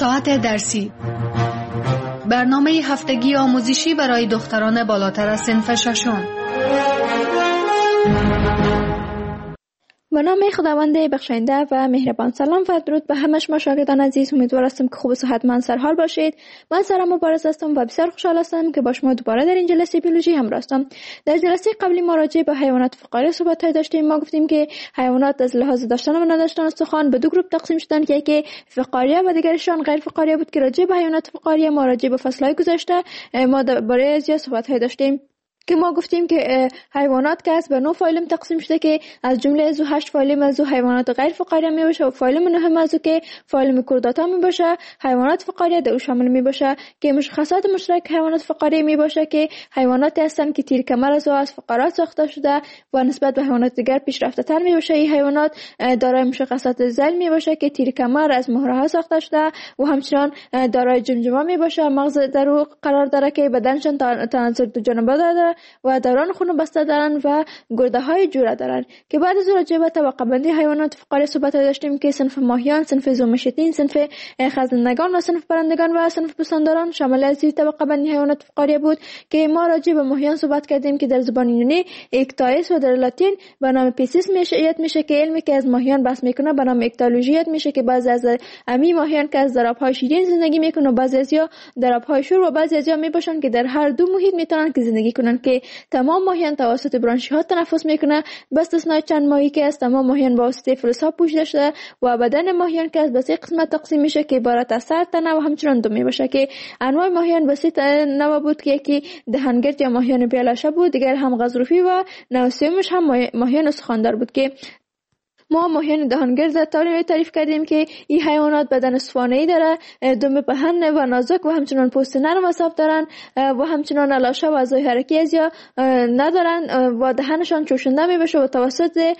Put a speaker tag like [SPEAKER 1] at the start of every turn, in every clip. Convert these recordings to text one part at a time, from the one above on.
[SPEAKER 1] ساعت درسی، برنامه هفتگی آموزشی برای دختران بالاتر از صنف ششم.
[SPEAKER 2] به نام خداوند بخشنده و مهربان. سلام و درود به همه شما شاگردان عزیز. امیدوار هستم که خوب و صحتمند سرحال باشید. من سارا مبارز هستم و بسیار خوشحال هستم که با شما دوباره در این جلسه بیولوژی همراه هستم. در جلسه قبلی ما راجع به حیوانات فقاری صحبت داشتیم. ما گفتیم که حیوانات از لحاظ داشتن و نداشتن استخوان به دو گروه تقسیم شدن که یکی فقاریه و دیگرشان غیر فقاریه بود. که راجع به حیوانات فقاریه ما راجع به فصل‌های گذشته ما درباره زیاد صحبت داشتیم که ما گفتیم که حیوانات که از به 9 فایلم تقسیم شده که از جمله از 8 فایلم از حیوانات غیر فقاریه می باشه و فایلم نهم از که فایلم کورداتا می باشه. حیوانات فقاریه در شامل می باشه که مشخصات مشترک حیوانات فقاریه می باشه که حیواناتی هستند که تیر کمر از فقرات ساخته شده و نسبت به حیوانات دیگر پیشرفته تر می باشه. این حیوانات دارای مشخصات ذیل می باشه که تیر کمر از مهره ها ساخته شده و همچنین دارای جمجمه می باشه. مغز در او قرار داره که بدنشان تناسل دو جانبه داره و دوران خون بسته دارن و گرده های جوره دارن. که بعد از راجع به طبقه بندی حیوانات فقاریه صحبت داشتیم که صنف ماهیان، صنف زومشتین، صنف خزندگان و صنف پرندگان و صنف پستانداران شامل از این طبقه بندی حیوانات فقاریه بود. که ما راجع به ماهیان صحبت کردیم که در زبان یونانی اکتایس و در لاتین به نام پیسیس میشه که علمی که از ماهیان بحث میکنه به نام اکتالوژی میشه که بعضی از امی ماهیان که از ضربهای شیرین زندگی میکنن و بعضی ازیا ضربهای شور و بعضی ازیا میباشن که در هر دو محیط میتونن که زندگی کنن. که تمام ماهیان توسط برانشی ها تنفس میکنه به استثنای چند ماهی که از تمام ماهیان با واسطه فلزها پوشیده شده و بدن ماهیان که از سه قسمت تقسیم میشه که عبارت از سر، تنه و همچنین دم میباشه. که انواع ماهیان به سه نوع بود که یکی دهنگرد یا ماهیان بیالاشه بود، دیگر هم غضروفی و نوع سومش هم ماهیان استخواندار بود. که ما ماهیان دهانگرد تعریف کردیم که این حیوانات بدن اسفانه‌ای داره، دم پهن و نازک و همچنان پوست نرم و صاف دارن و همچنان لاشه و اعضای حرکتی از یا ندارن و دهنشان چوشنده میبشه و توسط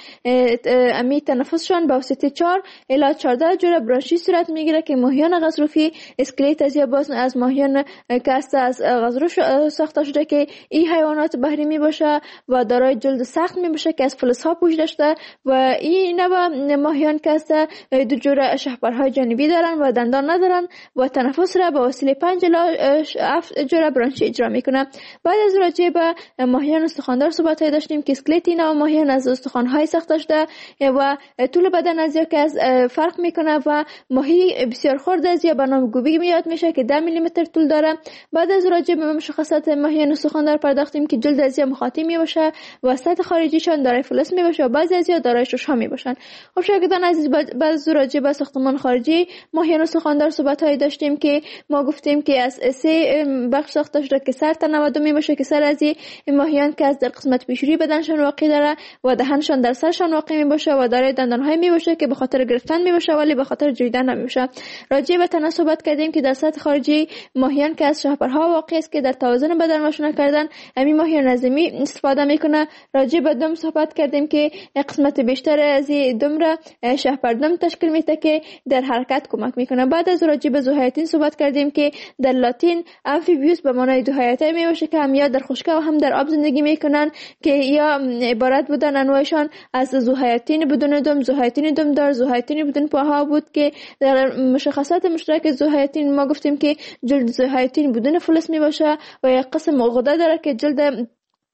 [SPEAKER 2] امی تنفسشان به واسطه 4 الی 14 جوره برانشی صورت میگیره. که ماهیان غضروفی اسکلت از یا باز از ماهیان که از غضروف ساخته شده که این حیوانات بحری میباشه و دارای جلد سخت میباشه که از فلزها پوشیده شده و این و ماهیان که است دو جوره شهپرهای جانبی دارن و دندان ندارن و تنفس را به وسیله 5 الی 7 جوره برانشی اجرا میکنه. بعد از راجع به ماهیان استخواندار صحبت داشتیم که اسکلت اینا و ماهیان از استخوان‌های ساخته شده و طول بدن از یا که از فرق میکنه و ماهی بسیار خرد از یا به نام گوبی میاد میشه که 10 میلی متر طول داره. بعد از راجع به مشخصات ماهیان استخواندار پرداختیم که جلد از یا مخاطی میباشه و سطح خارجیشان دارای فلز میباشه و بعضی از یا دارای شش‌ها میباشن. خب شاگردان عزیز، بعد راجع به ساختمان خارجی ماهیان استخواندار صحبت‌هایی داشتیم که ما گفتیم که از 3 بخش ساخته شده که سر، تنه و دم میباشه. که سر از این ماهیان که از در قسمت پیشروی بدنشان واقع داره و دهنشان در سرشان واقع میباشه و دارای دندان‌های میباشه که به خاطر گرفتن میباشه ولی به خاطر جویدن نمیباشه. راجع به تنه صحبت کردیم که در سطح خارجی ماهیان که از شهپرها واقع است که در توازن بدن مشونه کردن همین ماهیان از استفاده میکنه. راجع به دم صحبت کردیم که قسمت بیشتر از دم را شهپردم تشکیل میده که در حرکت کمک میکنه. بعد از راجع به ذوحیاتین صحبت کردیم که در لاتین امفیبیوس به معنای ذوحیاتی میباشه که هم یا در خشکی و هم در آب زندگی میکنن که یا عبارت بودن انواعشان از ذوحیاتین بدون دم، ذوحیاتین دم دار، ذوحیاتین بدون پاها بود. که در مشخصات مشترک ذوحیاتین ما گفتیم که جلد ذوحیاتین بدون فلز میباشه و یک قسم غده داره که جلد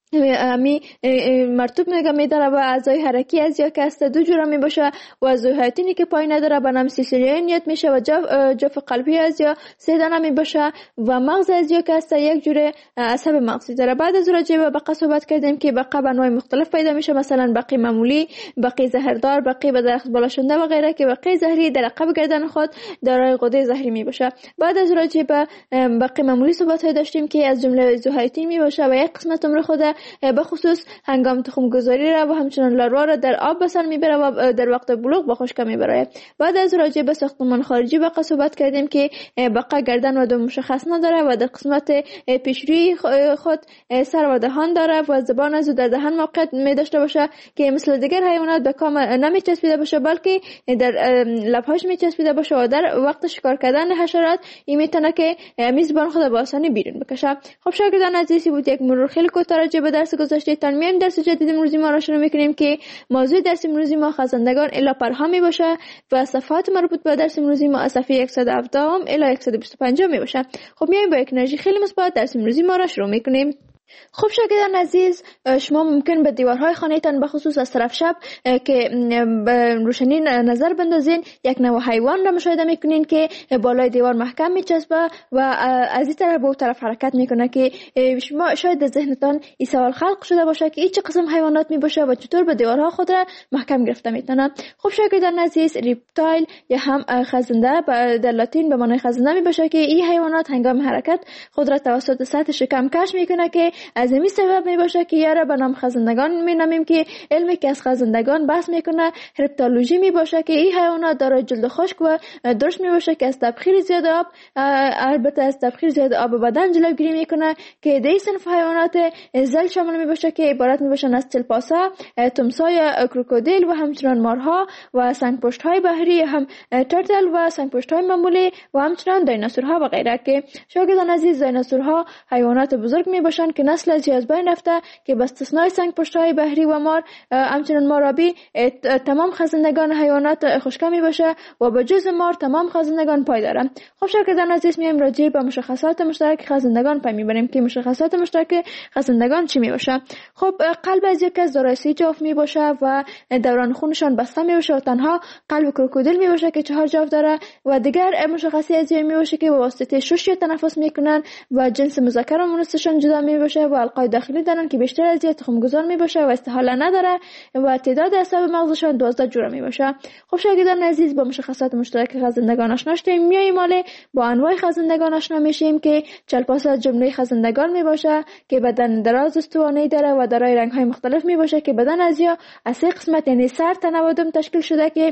[SPEAKER 2] امی مرطوب نگه داره و اعضای حرکی از یا که است 2 جوره می باشه و ذوحیاتینی که پای نداره به نام سیسیلیونیت میشه و جف قلبی از یا 3 دانه می باشه و مغز از یا که است 1 جوره عصب مغزی داره. بعد از راجع به بقا صحبت کردیم که بقا به انواع مختلف پیدا میشه، مثلا بقی معمولی، بقی زهردار، بقی به درخت بالا شونده و غیره. که بقی زهری در عقب گردن خود دارای غده زهری می باشه. بعد از راجع به بقی معمولی صحبت داشتیم که از جمله ذوحیاتین می باشه و یک قسمت عمر خود به خصوص هنگام تخم گذاری را و همچنان لاروا را در آب بسر میبره و در وقت بلوغ به خشکی میبره. بعد از راجع به ساختمان خارجی بقا صحبت کردیم که بقا گردن و دم مشخص نداره و در قسمت پیشروی خود سر و دهان داره و زبان از در دهان موقعیت می داشته باشه که مثل دیگر حیوانات به کام نمی چسبیده باشه بلکه در لبهاش می چسبیده باشه و در وقت شکار کردن حشرات این میتونه که میزبان خود به آسانی بیرون بکشه. خب شاگردان عزیزی بود یک مرور خیلی کوتاه راجع به درس گذشتهتان میایم درس جدید امروزی ما را شروع میکنیم که موضوع درس امروزی ما خزندگان الی پرها می باشه و صفحات مربوط به درس امروزی ما از صفحه 117 الی 125 می باشه. خب میایم با یک انرژی خیلی مثبت درس امروزی ما را شروع میکنیم. خب شاگردان عزیز، شما ممکن به دیوارهای خانه‌تان به خصوص از طرف شب که روشنی نظر بندازین یک نوع حیوان را مشاهده میکنین که بالای دیوار محکم میچسبه و از این طرف به اون طرف حرکت میکنه که شما شاید در ذهنتان این سوال خلق شده باشه که این چه قسم حیوانات می باشه و چطور به دیوارها خود را محکم گرفته میتونه. خب شاگردان عزیز، ریپتایل یا هم خزنده در لاتین به معنای خزنده می باشه که این حیوانات هنگام حرکت خود را توسط سطح شکم کش میکنه که از این سبب می باشه که یاره به نام خزندگان می نامیم که علمی که از خزندگان بحث میکنه هرپتالوژی می باشه که این حیوانات دارای جلد خشک و درشت می باشه که از تبخیر زیاد آب، البته از تبخیر زیاد آب بدن جلوگیری میکنه که در این صنف حیوانات زل شامل می باشه که عبارت می باشن از چلپاسه، تمساح، کروکودیل و همچنان مارها و سنگپشت های بحری، هم ترتل و سنگپشت های معمولی و همچنان دیناسورها و غیره. که شاگردان عزیز، دیناسورها حیوانات بزرگ می باشن که نسل از بین رفته که به استثنای سنگپشت‌های بحری و مار همچنان مارابی تمام خزندگان حیوانات خشکه می باشه و به جز مار تمام خزندگان پای دارن. خب شاگردان عزیز، میایم راجع به مشخصات مشترک خزندگان پی میبریم که مشخصات مشترک خزندگان چی می باشه. خب قلب از یک از دارای 3 جوف می باشه و دوران خونشان بسته می باشه و تنها قلب کروکودیل می باشه که 4 جوف داره و دیگر مشخصی از می باشه که به واسطه شش تنفس میکنن و جنس مذکر و مؤنثشان جدا می باشه و القای داخلی دارن که بیشتر از یک تخمگذار می باشه و استحاله نداره و تعداد اعصاب مغزشان 12 جوره می باشه. خب شاگردان عزیز، با مشخصات مشترک خزندگان آشنا شدیم. میایم ماله با انواع خزندگان آشنا میشیم که چلپاسه از جمله خزندگان می باشه که بدن دراز استوانه‌ای داره و دارای رنگ‌های مختلف می باشه که بدن از یا از 3 قسمت یعنی سر، تن و دم تشکیل شده که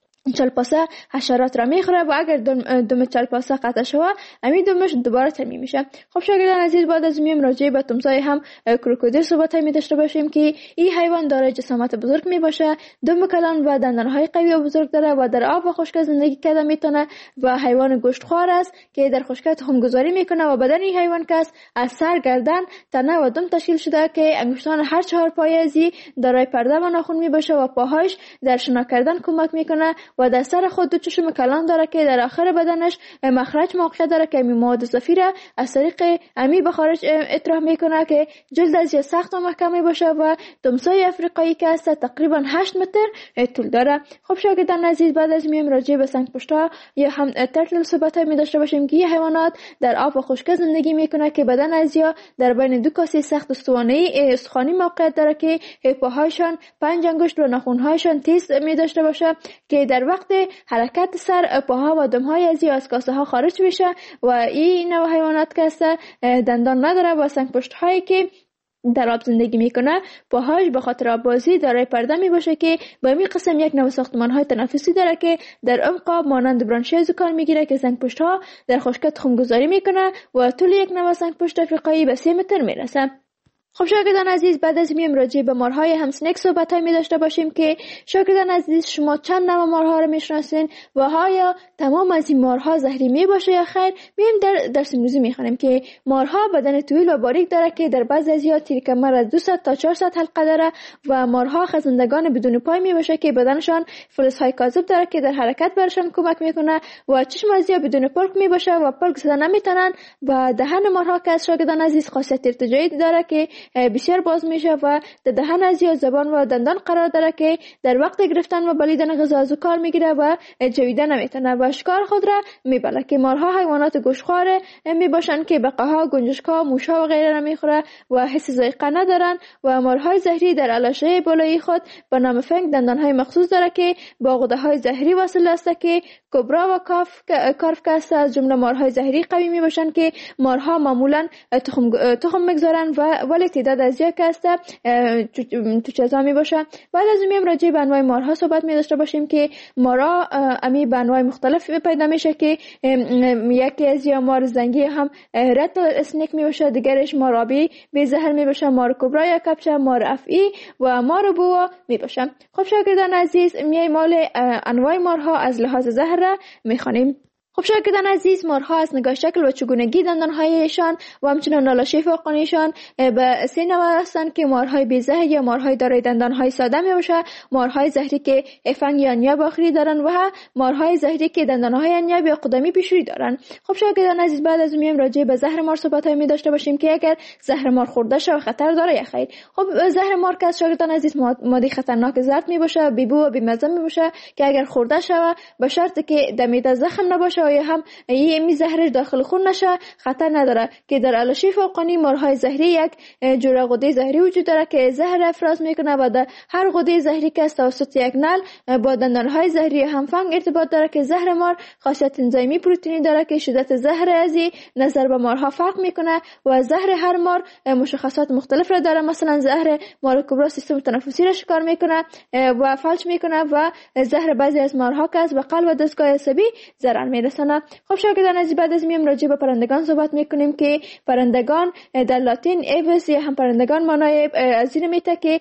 [SPEAKER 2] چلپاسه حشرات را میخوره و اگر دم چلپاسه قطع شوه امی دمش دوباره تمی میشه. خب شاگردان عزیز، بعد از میم راجع به تمساح هم کروکودیل صحبت می داشته باشیم که این حیوان دارای جسامت بزرگ می باشه، دم کلان و دندانهای قوی و بزرگ داره و در آب و خشک زندگی کرده میتونه و حیوان گوشتخوار است که در خشکی تخمگذاری میکنه و بدن این حیوان کس از سر، گردن، تنه و دم تشکیل شده که انگشتان هر 4 پایه ازی دارای پرده و ناخن می باشه و پاهاش در شنا کردن کمک میکنه و در سر خود 2 چشم کلان داره که در آخر بدنش مخرج موقع داره که مواد اضافی را از طریق امی به خارج اطراح میکنه که جلد از سخت و محکمی باشه و تمساح افریقایی که است تقریبا 8 متر طول داره. خب شاگردان عزیز، بعد از میم راجع به سنگپشت‌ها یا هم ترتل صحبت می داشته باشیم که این حیوانات در آب و خشک زندگی میکنه که بدن از یا در بین 2 کاسه سخت استخوانی موقعیت داره که پاهایشان 5 انگشت و ناخن‌هایشان تیز می داشته باشه که در وقت حرکت سر، پاها و دمهای از کاسه ها خارج میشه و این نوع حیوانات که است دندان نداره و سنگپشت هایی که در آب زندگی میکنه پاهاش به خاطر آببازی دارای پرده می باشه که با این قسم یک نوع ساختمان های تنفسی داره که در عمق آب مانند برانشی زکام میگیره که سنگپشت ها در خشکی تخمگذاری میکنه و طول یک نوع سنگپشت افریقایی به 3 متر میرسه. خب شاگردان عزیز، بعد از میم راجع به مارهای همسنک صحبت می داشته باشیم که شاگردان عزیز، شما چند نوع مارها رو میشناسین و آیا تمام از این مارها زهری می باشه یا خیر؟ میم در درس امروزی میخوانیم که مارها بدن طویل و باریک داره که در بعضی از یا تیر کمر از 200 تا 400 حلقه داره و مارها خزندگان بدون پای می باشه که بدنشان فلزهای کاذب داره که در حرکت برشان کمک میکنه و چشم از یا بدون پلک می باشه و پلک زدن نمیتونن و دهن مارها که از شاگردان عزیز خاصیت ارتجاعی داره که بسیار باز میشه و در دهن از یا زبان و دندان قرار داره که در وقت گرفتن و بلیدن غذا از کار میگیره و جویدن نمیتونه و شکار خود را میبره. که مارها حیوانات گوشتخوار میباشن که بقاها، گنجشک‌ها، موش‌ها و غیره را میخوره و حس ذائقه ندارن و مارهای زهری در علاشه بالایی خود به نام فنگ دندانهای مخصوص داره که با غده‌های زهری وصل است که کبرا و کارف که از جمله مارهای زهری قوی میباشن که مارها معمولا تخم میگذارن و ولی تعداد از یک است تو چیزا می باشه. بعد از میم راجع به انواع مارها صحبت می داشته باشیم که مارها امی به انواع مختلف پیدا میشه که یکی از یا مار زنگی هم رتل اسنیک می باشه، دیگرش مار آبی بی زهر می باشه، مار کبرا یا کپچه، مار افعی و مار بوا می باشه. خب شاگردان عزیز، می مال انواع مارها از لحاظ زهر می خوانیم. خب شاگردان عزیز، مارها از نگاه شکل و چگونگی دندانهایشان و همچنین نالاشی فوقانیشان به 3 نوع هستند که مارهای بی‌زهر یا مارهای دارای دندانهای ساده میباشه، مارهای زهری که فنگ یا نیاب آخری دارن و مارهای زهری که دندانهای نیاب یا قدمی پیشروی دارن. خب شاگردان عزیز، بعد از میایم راجع به زهر مار صحبت می داشته باشیم که اگر زهر مار خورده شود خطر داره یا خیر. خب زهر مار که از شاگردان عزیز ماده خطرناک زرد میباشه، بی‌بو و بی‌مزه میباشه که اگر خورده شود به شرطی که دمیده زخم نباشه و یا هم این زهرش داخل خون نشه خطر نداره که در علاشی فوقانی مارهای زهری یک جوره غده زهری وجود داره که زهر افراز میکنه و در هر غده زهری که توسط یک نل با دندانهای زهری هم فنگ ارتباط داره که زهر مار خاصیت انزیمی پروتئینی داره که شدت زهر ازی نظر به مارها فرق میکنه و زهر هر مار مشخصات مختلف را داره. مثلا زهر مار کبرا سیستم تنفسی را شکار میکنه و فلج میکنه و زهر بعضی از مارها که از به قلب و دستگاه عصبی ضرر میرسونه. خب شاگردان عزیز، بعد از میام راجع به پرندگان صحبت میکنیم که پرندگان در لاتین ایوس یا هم پرندگان معنای از این میته که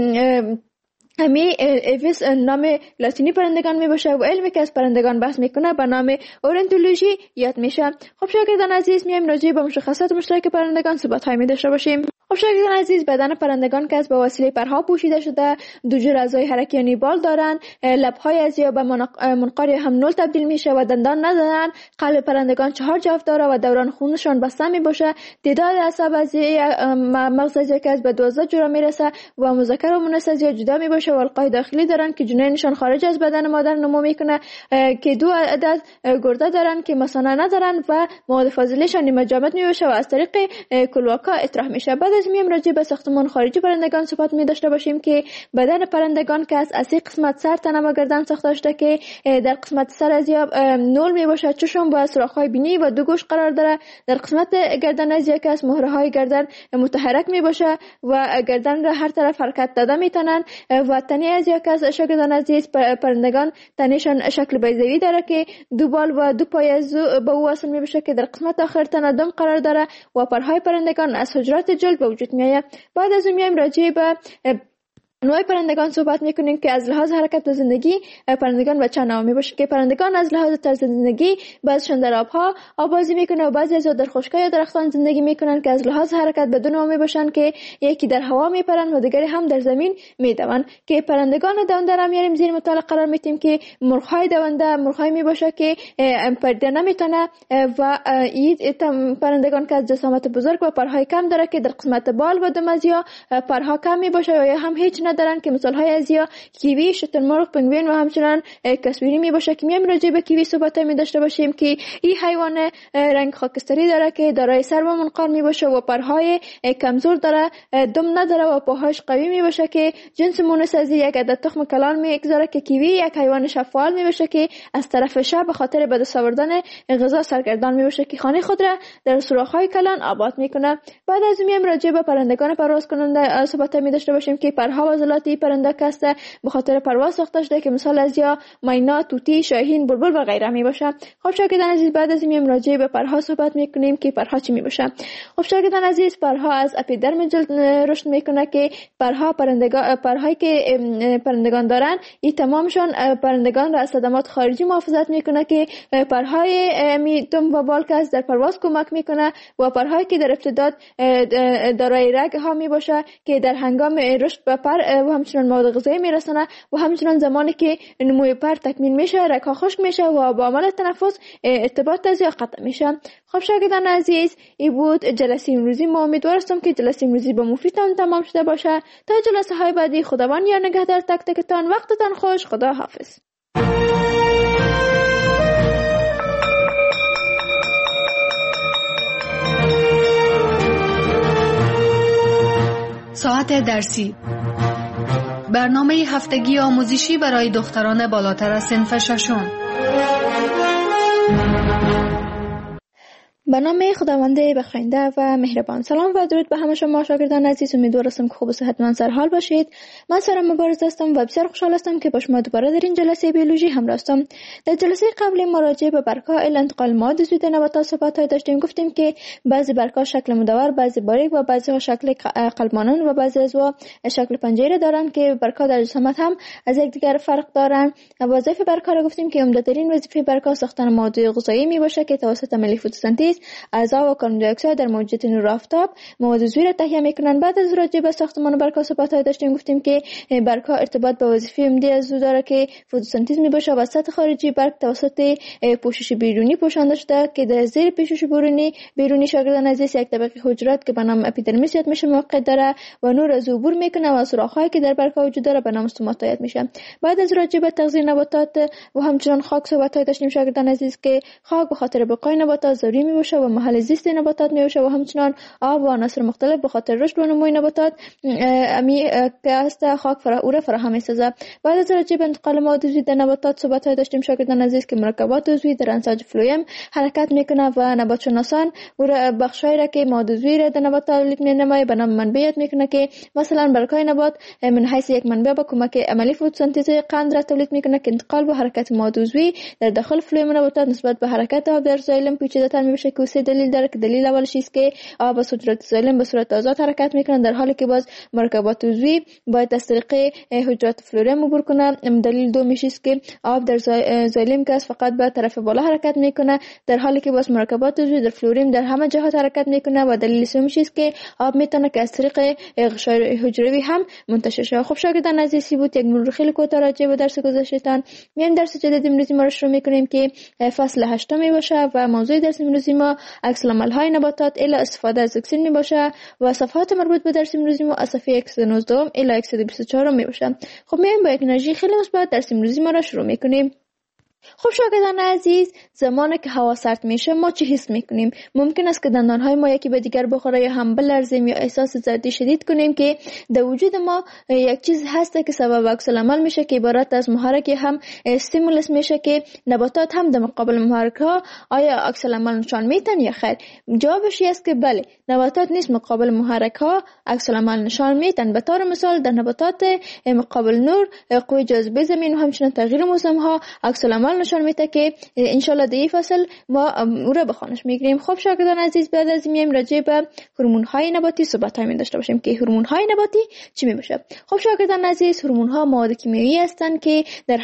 [SPEAKER 2] ایوس نام لاتینی پرندگان می باشه و علمی که از پرندگان بحث میکنه به نام اورنتولوژی یاد میشه. خب شاگردان عزیز، میایم راجع به مشخصات مشترک پرندگان صحبت های می داشته باشیم. خب شاگردان عزیز، بدن پرندگان که از به وسیله پرها پوشیده شده، 2 جور اعضای حرکی یعنی بال دارن، لبهای ازیا به منقار هم نول تبدیل میشه و دندان ندارن. قلب پرندگان 4 جفت داره و دوران خونشان بسته می باشه. تعداد اعصاب از مغز ازیا که از به 12 جور میرسه و مذکر و مؤنث ازیا جدا می باشه و القای داخلی دارن که جنینشان خارج از بدن مادر نمو میکنه که 2 عدد گرده دارن که مثانه ندارن و مواد فاضلهشان نیمه جامد می باشه و از طریق کلواکا اطراح میشه. بعد از میام راجع به ساختمان خارجی پرندگان صحبت می داشته باشیم که بدن پرندگان که از 3 قسمت سر، تنه و گردن ساخته شده که در قسمت سر از یا نول می باشه، چشم با سوراخ‌های بینی و 2 گوش قرار داره. در قسمت گردن از یا که از مهره‌های گردن متحرک می باشه و گردن را هر طرف حرکت داده میتونن و تنه از یا که از شاگردان عزیز پرندگان تنهشان شکل بیضوی داره که 2 بال و 2 پای از به او وصل می بشه که در قسمت آخر تنه دم قرار داره و پرهای پرندگان از حجرات جلد به وجود میآید. بعد از اون میایم راجع به نوع پرندگان صحبت میکنیم که از لحاظ حرکت و زندگی پرندگان به چند نوع میباشه که پرندگان از لحاظ طرز زندگی بعضیشان در آبها آبازی میکنه و بعضی از در خشکی یا درختان زندگی میکنن که از لحاظ حرکت به 2 نوع میباشن که یکی در هوا میپرن و دیگری هم در زمین میدون. که پرندگان دونده را میاریم زیر مطالعه قرار میدیم که مرغ‌های دونده مرغ‌های میباشه که پرنده نمیتونه و این پرندگان که از جسامت بزرگ و پرهای کم داره که در قسمت بال و دم از یا پرها کم میباشه یا هم هیچ ندارن که مثال های از یا کیوی، شترمرغ، پنگوئن و همچنان کاسپیری میباشه. که میایم راجع به کیوی صحبت می داشته باشیم که این حیوان رنگ خاکستری داره که دارای سر و منقار میباشه و پرهای کمزور داره، دم نداره و پاهاش قوی میباشه که جنس مونس از یک عدد تخم کلان میگذاره. که کیوی یک حیوان شفال میباشه که از طرف شب به خاطر به دست آوردن غذا سرگردان میباشه که خانه خود را در سوراخ‌های کلان آباد میکنه. بعد از میایم راجع به پرندگان پرواز کننده صحبت می داشته باشیم که پرها و عضلاتی پرنده کسته به خاطر پرواز ساخته شده که مثال از یا مینا، طوطی، شاهین، بلبل و غیره می باشه. خب شاگردان عزیز، بعد از میایم راجع به پرها صحبت میکنیم که پرها چی می باشه. خب شاگردان عزیز، پرها از اپیدرم جلد رشد میکنه که پرهایی که پرندگان دارن این تمامشان پرندگان را از صدمات خارجی محافظت میکنه که پرهای دم و بال که در پرواز کمک میکنه و پرهایی که در ابتداد دارای رگ ها می باشه که در هنگام رشد به پر و همچنان مواد غذایی میرسونه و همچنان زمانی که نموی پر تکمیل میشه رگ ها خشک میشه و با عمل تنفس ارتباط از یا قطع میشه. خب شاگردان عزیز، این بود جلسه امروزی. ما امیدوارم که جلسه امروزی به مفیدتان تمام شده باشه. تا جلسه های بعدی خداوند یار نگهدار تک تکتان. وقتتان خوش. خدا حافظ.
[SPEAKER 1] ساعت درسی، برنامه هفتگی آموزشی برای دختران بالاتر از صنف ششم.
[SPEAKER 2] به نام خداوند بخشنده و مهربان. سلام و درود به همه شما شاگردان عزیز. امیدوار هستم که خوب و صحتمند سرحال باشید. من سارا مبارز هستم و بسیار خوشحال هستم که با شما دوباره در این جلسه بیولوژی همراه هستم. در جلسه قبلی ما راجع به برگ‌ها انتقال مواد عضوی در نباتات صحبت داشتیم. گفتیم که بعضی برگ‌ها شکل مدور، بعضی باریک و بعضی‌ها شکل قلب مانند و بعضی عضوها شکل پنجره دارند که برگ‌ها در جسامت هم از یکدیگر فرق دارند. وظیفه برگ‌ها را گفتیم که عمده‌ترین وظیفه برگ‌ها ساختن مواد غذایی میباشه که توسط عملیه فتوسنتز اعضا و کاربن دی اکساید در موجودیت نور آفتاب مواد عضوی را تهیه میکنند. بعد از راجع به ساختمان برگ‌ها صحبت داشتیم. گفتیم که برگ‌ها ارتباط به وظیفه عمده عضو داره که فتوسنتز میباشه و سطح خارجی برگ توسط پوشش بیرونی پوشانده شده که در زیر پوشش بیرونی شاگردان عزیز یک طبقه حجرات که به نام اپیدرمیس یاد میشه موقع داره و نور از عبور میکنه و سوراخ‌هایی که در برگ‌ها وجود داره به نام استوماتا یاد میشه. بعد از راجع به تغذیه نباتات و همچنان خاک صحبت داشتیم شاگردان عزیز که خاک به خاطر بقای نباتات ضروری میباشه و محل زیست نباتات میباشه و همچنان آب و عناصر مختلف به خاطر رشد و نمو نباتات که است خاک او را فراهم میسازه. بعد از راجع به انتقال مواد عضوی در نباتات صحبت داشتیم شاگردان عزیز که مرکبات عضوی در انساج فلویم حرکت میکنه و نبات شناسان او را بخشایی را که مواد عضوی را در نبات تولید می‌نماید به نام منبع یاد میکنه که مثلا برگ‌های نبات من حیث یک منبع با کمک عملی فتوسنتز قند را تولید میکنه که انتقال و حرکت مواد عضوی در داخل فلویم نباتات نسبت به حرکت آب در زایلم پیچیده‌تر میشه که سه دلیل داره که دلیل اولش است که آب از حجرات زایلم به صورت آزاد حرکت میکنه در حالی که باز مرکبات عضوی باید از طریق حجرات فلوریم عبور کنه. دلیل دومیش است که آب در زایلم که فقط به طرف بالا حرکت میکنه در حالی که باز مرکبات عضوی در فلوریم در همه جهات حرکت میکنه و دلیل سومیش است که آب میتونه که از طریق غشای حجروی هم منتشر شه. خب شاگردان عزیزی بود یک مرور خیلی کوتاه راجع به درس گذشته‌تان. میایم درس جدید امروزی ما رو شروع میکنیم که فصل 8 میباشه و موضوع درس امروزی ما عکس‌العمل‌های نباتات الی استفاده از اکسین میباشه و صفحات مربوط به درس امروزی ما از صفحه 119 الی 124 میباشه. خب میایم با یک انرژی خیلی مثبت درس امروزی ما رو شروع میکنیم. خب شاگردان عزیز، زمانی که هوا سرد میشه ما چی حس میکنیم؟ ممکن است که دندانهای ما یکی به دیگر بخوره یا هم بلرزیم یا احساس زردی شدید کنیم که در وجود ما یک چیز هست که سبب عکس‌العمل میشه که عبارت از محرک هم استیمولس میشه که نباتات هم در مقابل محرک ها آیا عکس‌العمل نشان میتن یا خیر؟ جوابش است که بله، نباتات نیز مقابل محرک ها عکس‌العمل نشان میتن. به طور مثال در نباتات مقابل نور، قوه جاذبه زمین و همچنین تغییر موسم ها عکس‌العمل نشان میده که انشالله در این فصل ما او را به خوانش میگیریم. خب شاگردان عزیز، بعد از این میایم راجع به هورمون های نباتی صحبت می داشته باشیم که هورمون های نباتی چی میباشه. خب شاگردان عزیز، هورمون ها مواد کیمیایی هستند که در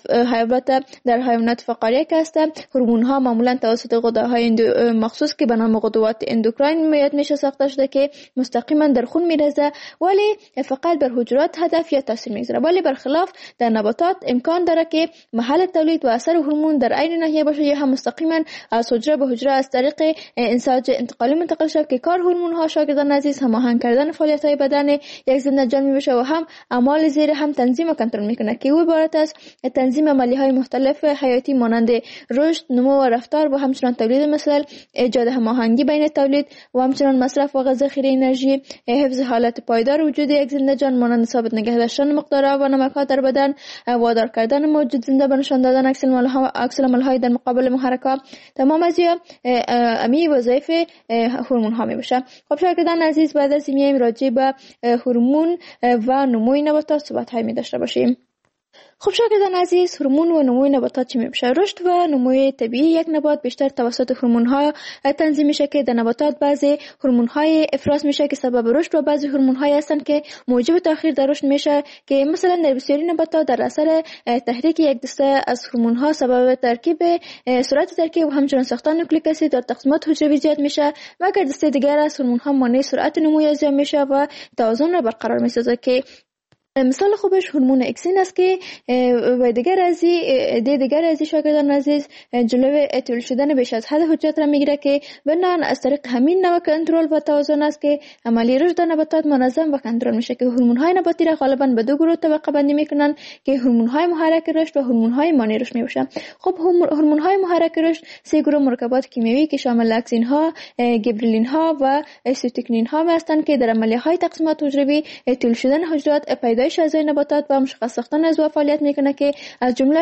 [SPEAKER 2] حیوانات فقاریه که هستند. هورمون ها معمولا توسط غده‌های مخصوص که به نام غدوات اندوکراین میاد میشه ساخته شده که مستقیما در خون میرزه ولی فقط بر حجرات هدف یا تاثیر میگذاره. ولی برخلاف در نباتات امکان داره که محل تولید و اثر هورمون در عین ناحیه باشه یا هم مستقیما از حجره به حجره از طریق انساج انتقالی منتقل شود که کار هورمون ها شاگردان عزیز هماهنگ کردن فعالیت های بدن یک زنده جان میشه و هم اعمال زیر هم تنظیم و کنترل میکنه که او عبارت از تنظیم عملیه های مختلف حیاتی مانند رشد، نمو و رفتار و همچنین تولید مثل ایجاد هماهنگی بین تولید و همچنین مصرف و ذخیره انرژی، حفظ حالت پایدار وجود یک زنده جان مانند ثابت نگه داشتن مقدار آب و نمک در بدن، وادار کردن موجود زنده به نشان دادن عکس‌العمل‌های در مقابل محرک‌ها. تمام از امی وظایف هورمون ها میباشه. خب شاگردان عزیز، بعد از این میایم راجع به هورمون و نموی نباتات صحبت های می داشته باشیم. خب شاگردان عزیز، هورمون و نموی نباتات چی میشه؟ رشد و نموی طبیعی یک نبات بیشتر توسط هورمون‌ها تنظیم میشه که در نباتات بعضی هورمون‌های افراز میشه که سبب رشد و بعضی هورمون‌های هستن که موجب تأخیر در رشد میشه که مثلا در بسیاری نباتات در اثر تحریک یک دسته از هورمون‌ها سبب سرعت ترکیب و همچنین ساختن نوکلیک اسید در تقسیمات حجروی زیاد میشه و اگر دسته دیگر از هورمون‌ها مانع سرعت نمو زیاد میشه و توازن را برقرار میسازه که مثال خوبش هورمون اکسین است که و دیگر ازی شاگردان عزیز جلوی تولید شدن بیش از حد حجرات را میگیره که بنان از طریق همین نوع کنترل و توازن است که عملی رشد نباتات منظم و کنترل میشه که هورمون های نباتی را غالبا به دو گروه طبقه بندی میکنن که هورمون های محرک رشد و هورمون های مانع رشد میباشن. خب هورمون های محرک رشد سه گروه مرکبات کیمیایی که شامل اکسین ها، گیبرلین ها و سیتوکینین ها هستند که در عملیه های تقسیمات حجروی تولید شدن حجرات پیدا افزایش اعضای نباتات و مشخص ساختن عضو فعالیت میکنه که از جمله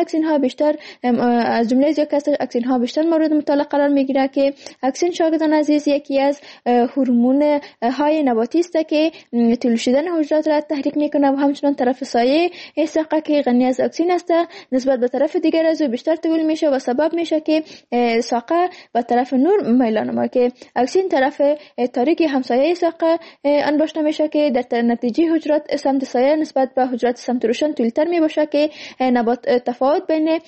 [SPEAKER 2] اکسین ها بیشتر مورد مطالعه قرار میگیره که اکسین شاگردان عزیز یکی از هورمون های نباتی است که تولید شدن حجرات را تحریک میکنه و همچنان طرف سایه ساقه که غنی از اکسین است نسبت به طرف دیگر عضو بیشتر تولید میشه و سبب میشه که ساقه به طرف نور میلان ما که اکسین طرف تاریک همسایه ساقه انباشته میشه که در نتیجه حجرات سمت سایه نسبت به حجرات سمت روشن طولتر می باشه که تفاوت بین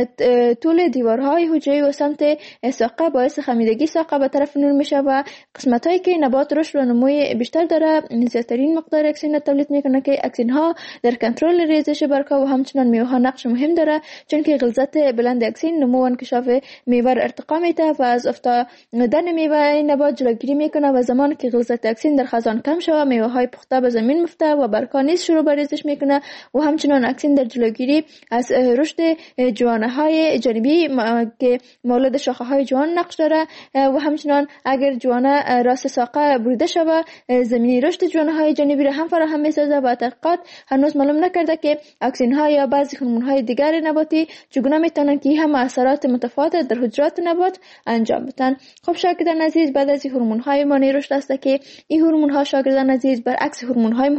[SPEAKER 2] طول دیوارهای حجره و سمت ساقه باعث خمیدگی ساقه به طرف نور میشه و قسمت هایی که نبات رشد و نموی بیشتر داره زیادترین مقدار اکسین تولید میکنه که اکسین ها در کنترل ریزش برگها و همچنان میوه ها نقش مهم داره چون که غلظت بلند اکسین نمو و انکشاف میوه ارتقا میده و از افتادن میوه نبات جلوگیری میکنه و زمانی که غلظت اکسین در خزان کم شود میوه های پخته به زمین میفته و برگها نیز شروع به ریزش میکنه و همچنان اکسین در جلوگیری از رشد جوانه های جانبی که مولد شاخه های جوان نقش داره و همچنان اگر جوانه راست ساقه بریده شود زمینی رشد جوانه های جانبی را هم فراهم میسازه و تحقیقات هنوز معلوم نکرده که اکسین ها یا بعضی هورمون های دیگر نباتی چگونه میتونن که هم اثرات متفاوت در حجرات نبات انجام بدن. خب شاگردان عزیز بعد از هورمون های مانع رشد است که این هورمون ها شاگردان عزیز برعکس هورمون های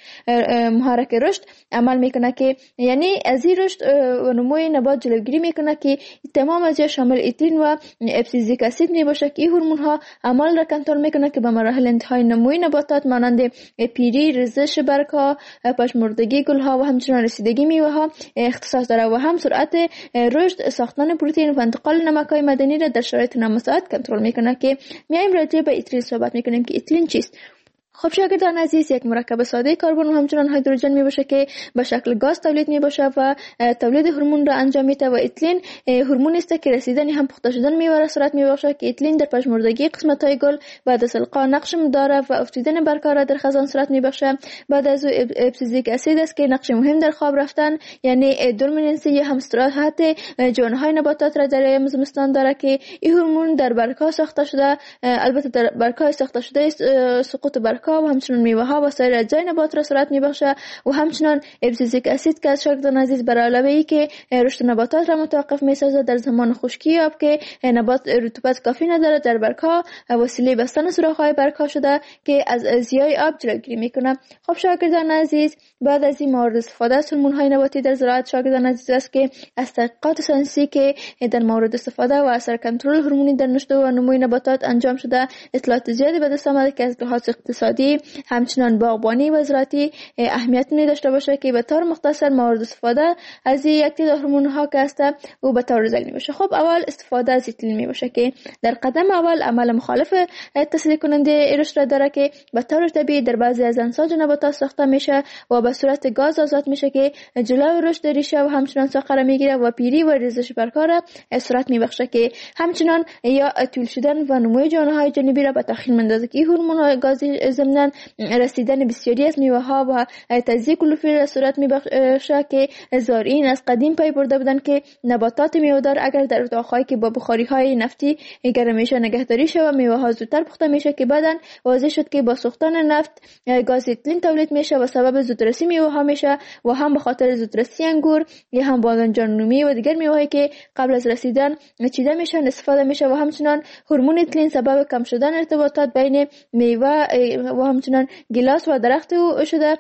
[SPEAKER 2] محرک رشد عمل میکنه که یعنی از این رشد و نموی نبات جلوگیری میکنه که تمام از شامل ایترین و ابسیزیک اسید میباشه که این هورمون ها عمل را کنترل میکنه که به مراحل انتهای نموی نباتات مانند پیری، ریزش برگها، پژمردگی گلها و همچنین رسیدگی میوه ها اختصاص داره و هم سرعت رشد، ساختن پروتئین و انتقال نمک‌های معدنی را در شرایط نامساعد کنترل میکنه که میایم راجع به ایترین صحبت میکنیم که ایترین چیست. خب شاگردان عزیز یک مرکب ساده کربن و همچنان هیدروژن می باشه که به شکل گاز تولید می باشه و تولید هورمون را انجام میده و ایتیلین هورمون است که رسیدن هم پخته شدن میوه را صورت می باشه که ایتیلین در پژمردگی قسمت های گل بعد از القا نقش داره و افتیدن برگها را در خزان صورت می باشه. بعد از ابسیزیک اسید است که نقش مهم در خواب رفتن یعنی دورمیننسی هم استراحت جوانه های نباتات را در زمستان داره که این هورمون در برگها ساخته شده. البته در برگها ساخته شده سقوط برگها و همچنان میوه ها و سایر اجزای نبات را صورت میبخشه و همچنان ابسیزیک اسید که از شاگردان عزیز برای علاوه ای که رشد نباتات را متوقف میسازه در زمان خشکی آب که نبات رطوبت کافی نداره در برگها وسیله بستن سوراخ‌های برگها شده که از ضیای آب جلوگیری میکنه. خب شاگردان عزیز بعد از این مورد استفاده از هورمون‌های نباتی در زراعت شاگردان عزیز است که از تحقیقات ساینسی که در مورد استفاده و اثر کنترل هورمونی در رشد و نمو نباتات انجام شده اطلاعات زیادی به دست آمده که از لحاظ اقتصادی همچنان باغبانی و زراعتی اهمیت داشته باشه که به طور مختصر مورد استفاده از یک تعداد هورمون‌ها که است و به طور زمینی باشه. خب اول استفاده از ایتیلین می باشه که در قدم اول عمل مخالف تصدیق کننده رشد را داره که به طور طبیعی در بعضی از انساج نباتات ساخته میشه و به صورت گاز آزاد میشه که جلوی رشد ریشه و همچنان ساقه را میگیره و پیری و ریزش برگها را صورت میبخشه که همچنان یا طول شدن و نمو جوانه‌های جانبی را به تأخیر میندازه که هورمون‌های گازی ضمن رسیدن بسیاری از میوه ها و تجزیه کلروفیل را صورت میبخشه که زارعین از قدیم پی برده بودن که نباتات میوه‌دار اگر در اتاق‌هایی که با بخاری‌های نفتی گرم میشه نگهداری شه و میوه ها زودتر پخته میشه که بعداً واضح شد که با سوختن نفت گاز ایتیلین تولید میشه و سبب زودرسی میوه ها میشه و هم به خاطر زودرسی انگور یا هم بادنجان رومی و دیگر میوه‌هایی که قبل از رسیدن چیده میشن استفاده میشه و همچنان هورمون ایتیلین سبب کم شدن ارتباطات بین میوه و همچنان گیلاس و درخت او شده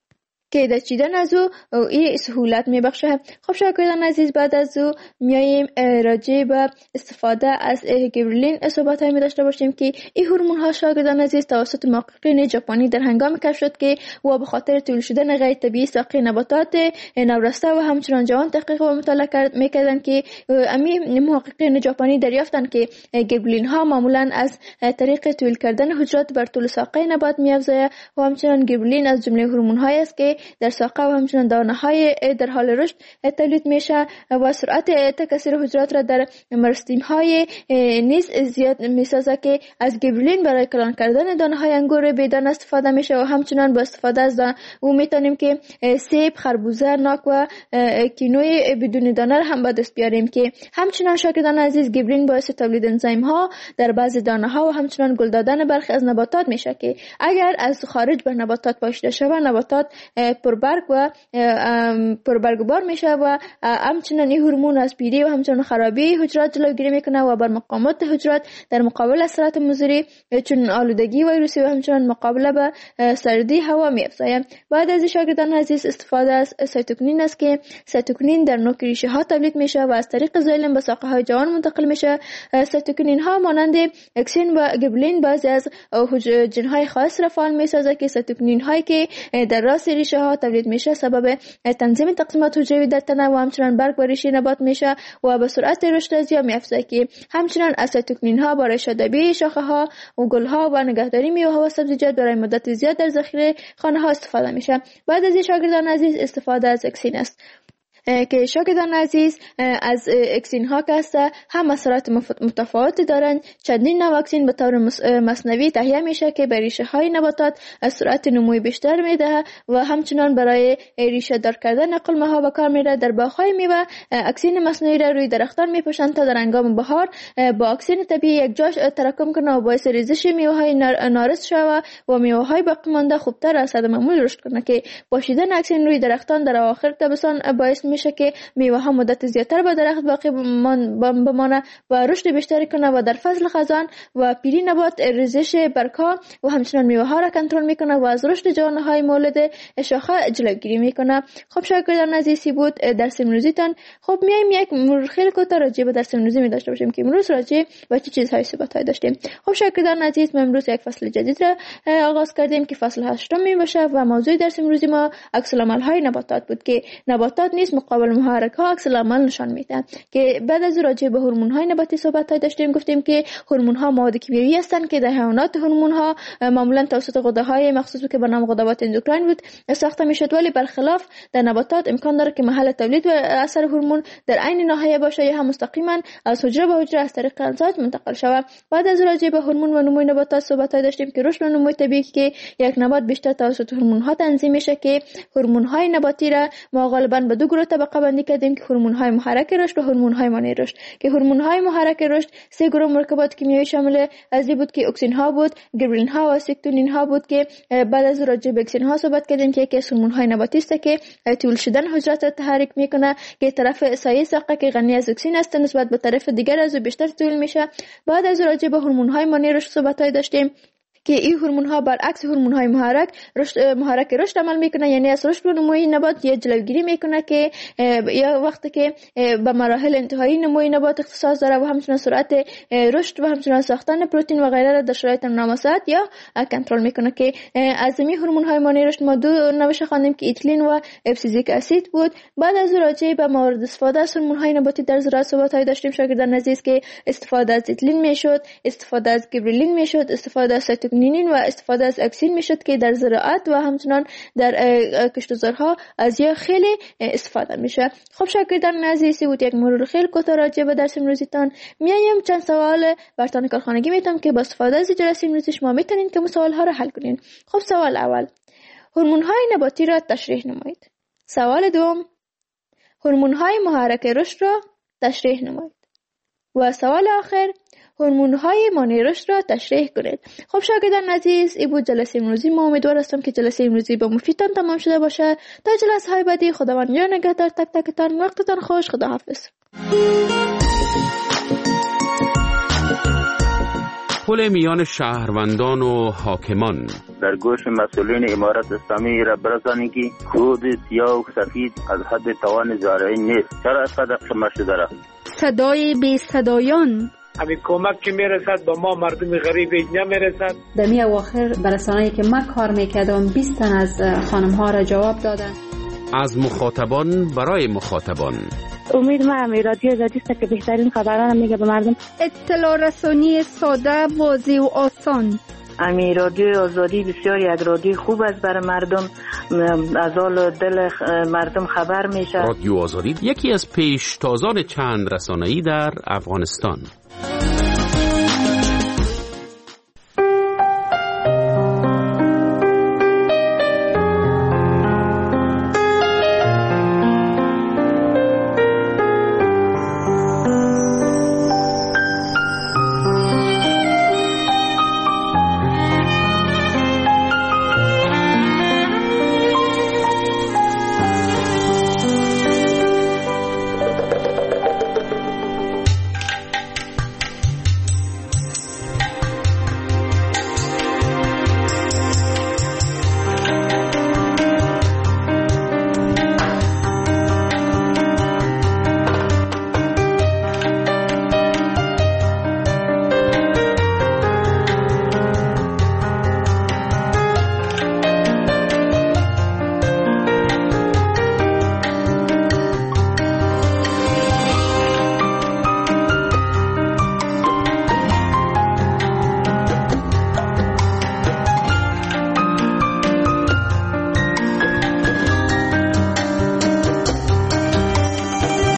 [SPEAKER 2] که در چیدن از او این سهولت میبخشه. خب شاگردان عزیز بعد از او میاییم راجع به استفاده از گیبرلین صحبت هایی داشته باشیم که این هورمون ها شاگردان عزیز توسط محققین ژاپنی در هنگام کشف شد که و به خاطر طول شدن غیر طبیعی ساقه نباتات نورسته و همچنان جوان تحقیق و مطالعه میکردن که امی محققین ژاپنی دریافتن که گیبرلین ها معمولا از طریق طول کردن حجرات بر طول ساقه نبات میافزاید و همچنان گیبرلین از جمله هورمون هایی است که در ساقه و همچنان دانه های در حال رشد تولید میشه و سرعت تکثیر حجرات را در مرستیم های نیز زیاد میسازه که از گیبرلین برای کلان کردن دانه های انگور بیدانه استفاده میشه و همچنان با استفاده از او میتونیم که سیب، خربوزه، ناک و کینوی بدون دانه هم به دست بیاریم که همچنان شاگردان عزیز گیبرلین باعث تولید انزیم ها در بعضی دانه ها و همچنان گل دادن برخی از نباتات میشه که اگر از خارج به نباتات پاشیده شود نباتات پربرگ و پربرگبار میشه و همچنین این هورمون از پیری و همچنین خرابی حجرات جلوگیری میکنه و بر مقاومت حجرات در مقابل اثرات مضر چون آلودگی ویروسی و همچنین مقابله با سردی هوا می‌افزاید. بعد از شاگردان عزیز استفاده از سایتوکینین است که سایتوکینین در نوک ریشه ها تولید میشه و از طریق زایلم به ساقه های جوان منتقل میشه. سایتوکینین ها مانند اکسین و گبرلین بعضی از جن های خاص را فعال میسازه که سایتوکینین هایی که در راس ریشه ها تولید میشه سبب تنظیم تقسیمات حجروی در تنه و همچنین برگ و ریشه نبات میشه و به سرعت رشد ازیا می‌افزاید که همچنین از سایتوکینین ها برای شادابی شاخه ها و گل ها و نگهداری میوه ها و سبزیجات برای مدت زیاد در ذخیره خانه ها استفاده میشه. بعد از شاگردان عزیز استفاده از اکسین است که شاگردان عزیز از اکسین ها که است هم اثرات متفاوتی دارند. چندین نوع اکسین به طور مصنوعی تهیه میشه که به ریشه های نباتات سرعت نموی بیشتر میده و همچنان برای ریشه دار کردن قلمه ها به کار میره. در باغ های میوه اکسین مصنوعی را روی درختان میپوشند تا در هنگام بهار با اکسین طبیعی یک جا تراکم کنه و باعث ریزش میوه های نارس شود و میوه های باقی مانده خوبتر از حد معمول رشد کنه که پاشیدن اکسین روی درختان در اواخر تابستان باعث میشه که میوه ها مدت زیادتر به درخت باقی بمانه و رشد بیشتری کنه و در فصل خزان و پیری نبات ریزش برگ‌ها و همچنین میوه ها را کنترل میکنه و از رشد جوانه های مولد شاخه جلوگیری میکنه. خب شاگردان عزیزی بود درس امروزیتان. خب میایم یک مرور خیلی کوتاه راجع به درس امروزی می داشته باشیم که امروز راجع به چه چیزهای صحبت داشتیم. خب شاگردان عزیز ما امروز یک فصل جدید را آغاز کردیم که فصل 8 می باشه و موضوع درس امروزی ما عکس العمل های نباتات بود که نباتات نیز مقابل محرک ها عکس العمل نشان میدن. که بعد از راجع به هورمون های نباتی صحبت داشتیم. گفتیم که هورمون ها مواد کیمیایی هستند که در حیوانات هورمون ها معمولا توسط غده های مخصوص که به نام غدوات اندوکراین بود ساخته میشد، ولی برخلاف در نباتات امکان داره که محل تولید و اثر هورمون در عین ناحیه باشه یا هم مستقیما از حجره به حجره از طریق امزاج منتقل شود. بعد از راجع به هورمون و نموی نباتات صحبت داشتیم که رشد و نموی طبیعی که یک نبات بیشتر توسط هورمون ها تنظیم میشه که هورمون های نباتی را ما غالبا به دو گروه طبقه بندی کردیم که هورمون های محرک رشد و هورمون های مانع رشد. که هورمون های محرک رشد سه گروه مرکبات کیمیایی شامل از بود که اکسین ها بود، گبرلین ها و سیکتونین ها بود. که بعد از راجع به اکسین ها صحبت کردیم که یکی از هورمون های نباتی است که طول شدن حجرات را تحریک میکنه که طرف سایه ساقه که غنی از اکسین است نسبت به طرف دیگر از بیشتر طول میشه. بعد از راجع به هورمون های مانع رشد صحبت داشتیم که این هورمون ها برعکس هورمون های محرک رشد عمل میکنه، یعنی از رشد و نموی نبات یا جلوگیری میکنه که یا وقتی که به مراحل انتهایی نموی نبات اختصاص داره و همچنین سرعت رشد و همچنین ساختن پروتئین و غیره را در شرایط نامساعد یا کنترل میکنه. که از این هورمون های مانع رشد ما دو نوش خواندیم که ایتیلین و ابسیزیک اسید بود. بعد از راجع به موارد استفاده از هورمون های نباتی در زراعت صحبت داشتیم شاگردان عزیز که استفاده از ایتیلین میشد، استفاده از گبرلین میشد، استفاده از سایتوکینین و استفاده از اکسین میشد که در زراعت و همچنان در کشتزارها از یا خیلی استفاده میشه. خب شاگردان عزیزی بود یک مرور خیلی کوتاه راجع به درس امروزیتان. میایم چند سوال برتان کارخانگی میتونم که با استفاده از جلسه امروزی شما میتونین که سوال ها رو حل کنین. خب سوال اول، هورمون های نباتی را تشریح نمایید. سوال دوم، هورمون های محرک رشد را تشریح نمایید. و سوال آخر، هورمون های مانع رشد را تشریح کنید. خب شاگردان عزیز این بود جلسه امروزی. ما امیدوار هستم که جلسه امروزی با مفیدتان تمام شده باشه. تا جلسه های بعدی خداوند یار نگهدار تک تکتان. وقتتان خوش. خداحافظ.
[SPEAKER 3] پل میان شهروندان و حاکمان.
[SPEAKER 4] در گوش مسئولین امارت اسلامی را برسانید که خود سیاه و سفید از حد توان زارعی نیست. چرا صدق شما شده را؟
[SPEAKER 1] صدای بی صدایان.
[SPEAKER 5] همین کمک که میرسد با ما مردم غریب نمیرسد.
[SPEAKER 6] در می اواخر برسانه‌ای که من کار میکردم 20 تن از خانم ها را جواب دادن.
[SPEAKER 3] از مخاطبان برای مخاطبان.
[SPEAKER 7] امید ما رادیو آزادی است که بهترین خبران میگه به مردم.
[SPEAKER 1] اطلاع رسانی ساده، واضح و آسان.
[SPEAKER 7] امی رادیو آزادی بسیار یک رادیو خوب است برای مردم، از حال دل مردم خبر میشه.
[SPEAKER 3] رادیو آزادی یکی از پیشتازان چند رسانه‌ای در افغانستان.